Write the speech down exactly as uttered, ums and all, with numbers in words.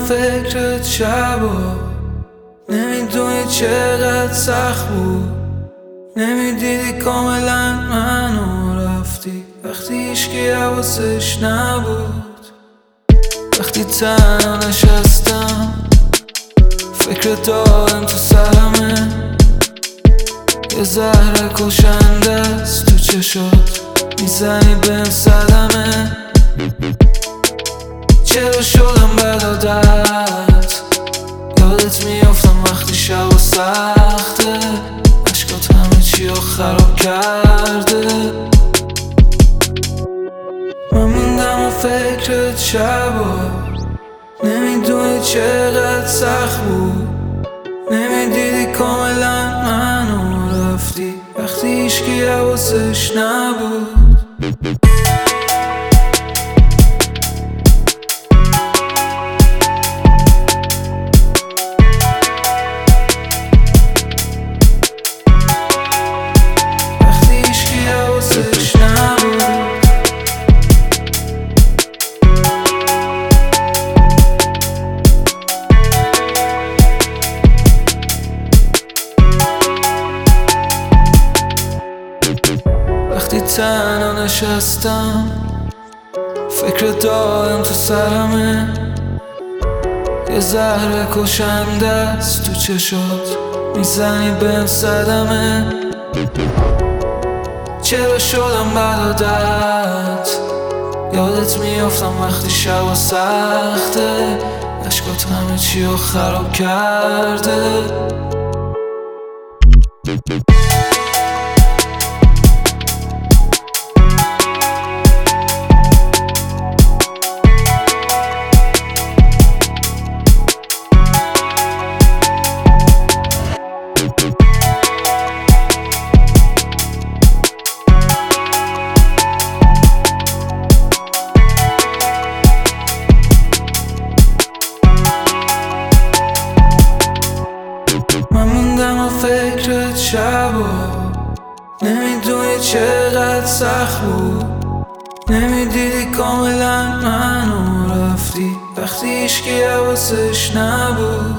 فکرت شبا، نمیدونی چقدر سخت بود، نمیدیدی کاملا منو رفتی وقتی هیچکی حواسش نبود. وقتی تنها نشستم فکر دارم تو سرمه، یه زهر کشنده است تو چشات، میزنی بهم صدمه. چرا شدم بد عادت، یادت میافتم وقتی شب و سخته، عشقات همه چی رو خراب کرده. من موندم و فکرت شبا، نمیدونی چقدر سخت بود، نمیدیدی کاملا منو رفتی وقتی هیچکی حواسش نبود. وقتی تنها نشستم فکر دارم تو سرمه، یه زهر کشنده است تو چشات، میزنی بهم صدمه. چرا شدم بد عادت، یادت میافتم وقتی شب و سخته، عشقات همه چی رو خراب کرده. من موندم و فکرت شبا، نمیدونی چقدر سخت بود، نمیدیدی کاملا منو رفتی وقتی هیچکی حواسش نبود.